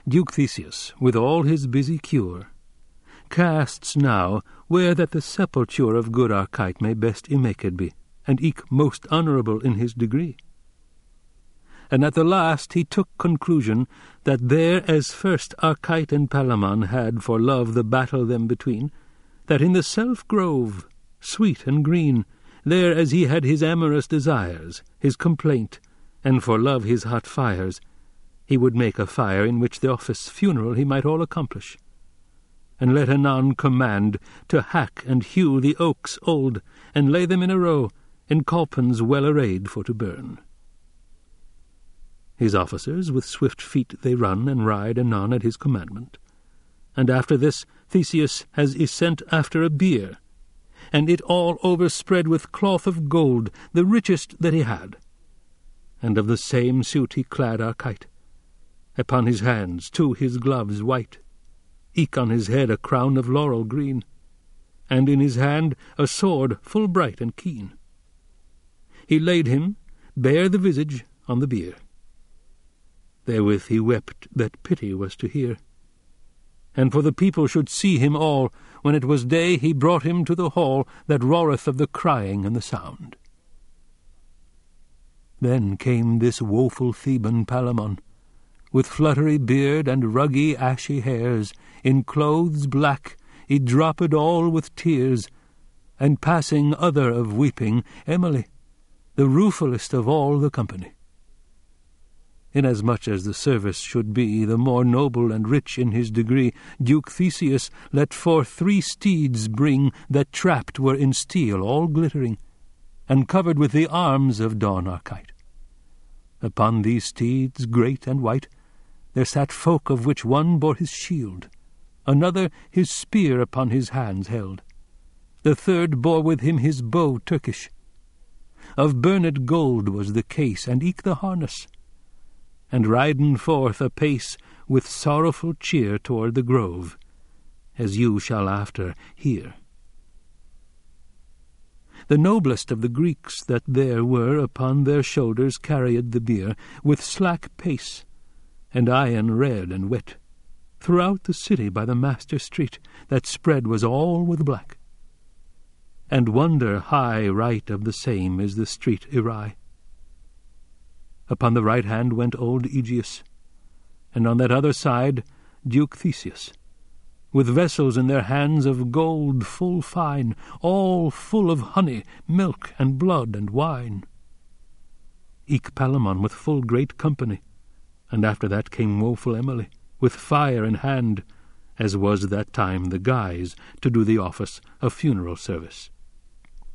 Duke Theseus, with all his busy cure, casts now where that the sepulture of good Arcite may best immaced be, and eke most honourable in his degree. And at the last he took conclusion that there as first Arcite and Palamon had for love the battle them between, that in the self-grove, sweet and green, there as he had his amorous desires, his complaint, and for love his hot fires, he would make a fire in which the office funeral he might all accomplish, and let anon command to hack and hew the oaks old, and lay them in a row, in cauldrons well arrayed for to burn. His officers with swift feet they run and ride anon at his commandment, and after this Theseus has sent after a bier, and it all overspread with cloth of gold, the richest that he had, and of the same suit he clad Arcite. Upon his hands too his gloves white, eke on his head a crown of laurel green, and in his hand a sword full bright and keen. He laid him, bare the visage, on the bier. Therewith he wept that pity was to hear. And for the people should see him all, when it was day he brought him to the hall that roareth of the crying and the sound. Then came this woeful Theban Palamon, with fluttery beard and ruggy ashy hairs, in clothes black, he dropped all with tears, and passing other of weeping, Emily, the ruefulest of all the company. Inasmuch as the service should be the more noble and rich in his degree, Duke Theseus let forth 3 steeds bring that trapped were in steel all glittering, and covered with the arms of Dawn Arcite. Upon these steeds, great and white, there sat folk of which one bore his shield, another his spear upon his hands held, the third bore with him his bow Turkish. Of burned gold was the case, and eke the harness, and riding forth apace with sorrowful cheer toward the grove, as you shall after hear. The noblest of the Greeks that there were upon their shoulders carried the bier with slack pace, and iron red and wet, throughout the city by the master street that spread was all with black. And wonder high right of the same is the street awry. Upon the right hand went old Aegeus, and on that other side Duke Theseus, with vessels in their hands of gold full fine, all full of honey, milk, and blood, and wine. Eke Palamon with full great company, and after that came woeful Emily, with fire in hand, as was that time the guise to do the office of funeral service.